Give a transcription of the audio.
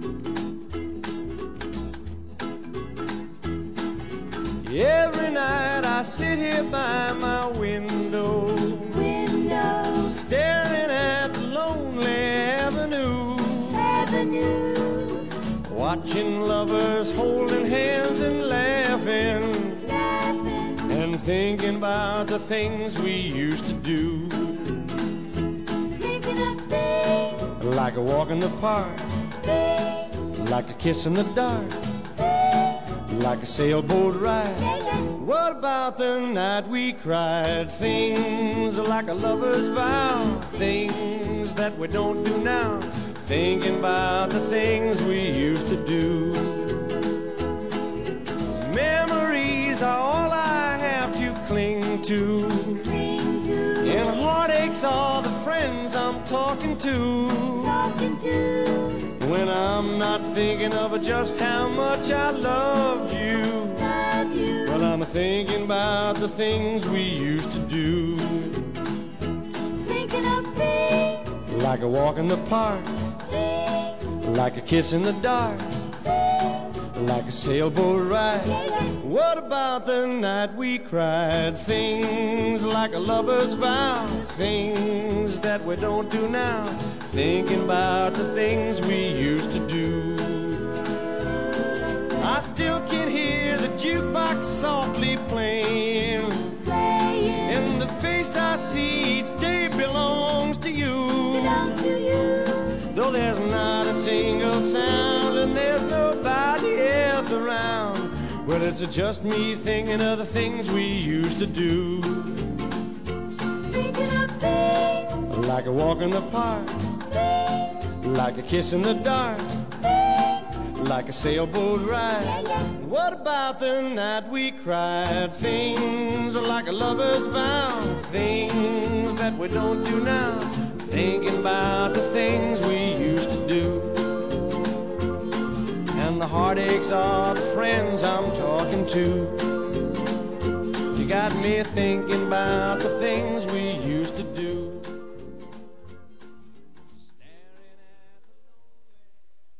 Every night I sit here by my window, staring at lonely avenue, watching lovers holding hands and laughing, and thinking about the things we used to do. Thinking of things like a walk in the park, like a kiss in the dark, like a sailboat ride. What about the night we cried? Things like a lover's vow, things that we don't do now. Thinking about the things we used to do. Memories are all I have to cling to, and heartaches are the friends I'm talking to. When I'm not thinking of just how much I loved you, well, I'm thinking about the things we used to do. Thinking of things like a walk in the park, like a kiss in the dark, like a sailboat ride. What about the night we cried? Things like a lover's vow, things that we don't do now. Thinking about the things we used to do. I still can hear the jukebox softly playing, and the face I see each day belongs to you. Though there's not a single sound and there's nobody else around, well, it's just me thinking of the things we used to do. Thinking of things like a walk in the park, like a kiss in the dark, like a sailboat ride. What about the night we cried? Things like a lover's vow, things that we don't do now. Thinking about the things we used to do, and the heartaches are the friends I'm talking to. You got me thinking about the things we used to do.